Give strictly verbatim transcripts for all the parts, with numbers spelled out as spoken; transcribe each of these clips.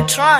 Tron.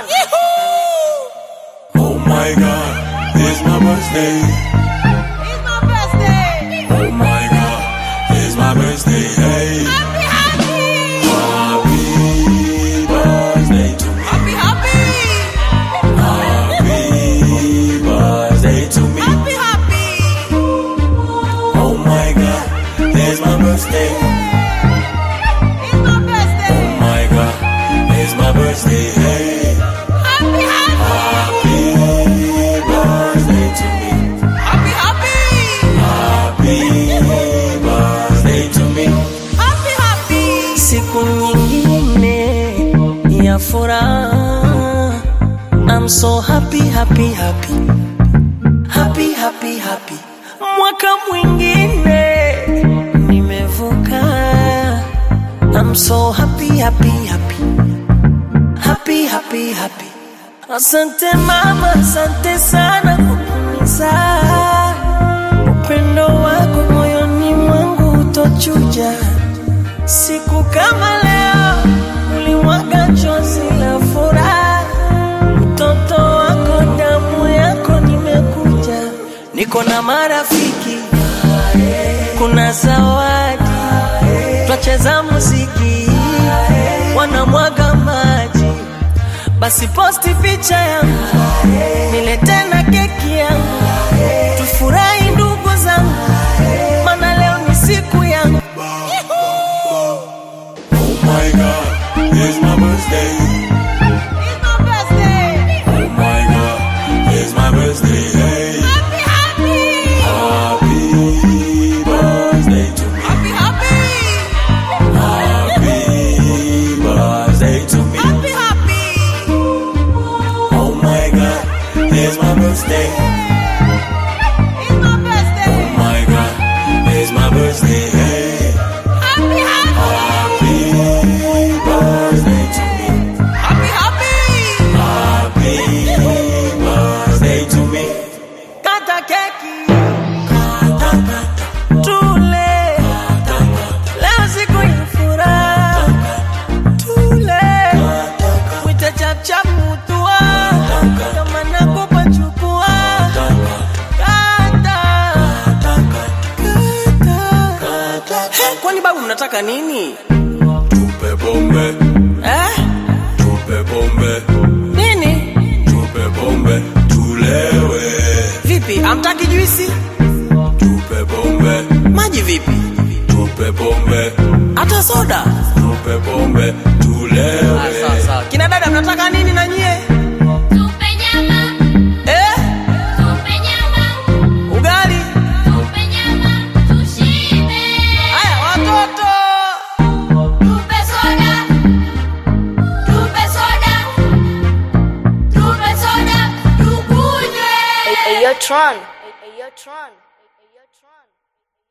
Oh my God, it's my birthday. It's my birthday. Oh my God, it's my birthday. Hey. Happy, happy. Happy birthday to me. Happy, happy. Happy birthday to me. Happy, happy. Oh my God, it's my birthday. It's my birthday. Oh my God, it's my birthday. Hey. Happy, happy. Happy birthday to me. Happy, happy. Happy birthday to me. Happy, happy. Siku nyingine ya furaha, I'm so happy, happy, happy. Happy, happy, happy. Mwaka mwingine nimevuka, I'm so happy, happy, happy. Happy, happy, happy. Asante mama, asante sana kwa kunizaa. Upendo wako moyoni mwangu utochuja. Siku kama leo ulimwaga chozi la furaha. Mtoto wako damu yako nimekuja. Niko na marafiki, kuna zawadi, twacheza muziki, wanamwaga maji. Basi posti picha yangu, nilete na keki yangu, tufurahi ndugu zangu, maana leo ni siku yangu. Oh my God, it's my birthday. It's my birthday. Oh my God, it's my birthday. Hey. Happy, happy. Happy birthday to me. Happy, happy. Happy birthday to me. Happy, happy. Oh my God, it's my birthday. It's my birthday. Oh my God, it's my birthday. Hey. Happy, happy. Happy birthday to me. Happy, happy. Happy birthday to me. Kata keki, tule, leo siku ya furaha. Tule, mwite chap chap mutua, kama nakupa chukua. Kata, kata. Hey, kwani babu mnataka nini? Tupe bombe, Eh? tupe bombe, Nini? tupe bombe, tulewe. Vipi, amtaki juisi? Tupe bombe, Maji vipi? tupe bombe, Hata soda? tupe bombe, tulewe. Ah, sawa sawa. Kina dada mnataka nini na nyie? Tupe nyama, Eh? tupe nyama, Ugali? tupe nyama, tushibe. Haya watoto. Tupe soda, tupe soda, tupe soda, tukunywe. Hey, hey, yo, Tron. Hey, hey, yo, Tron.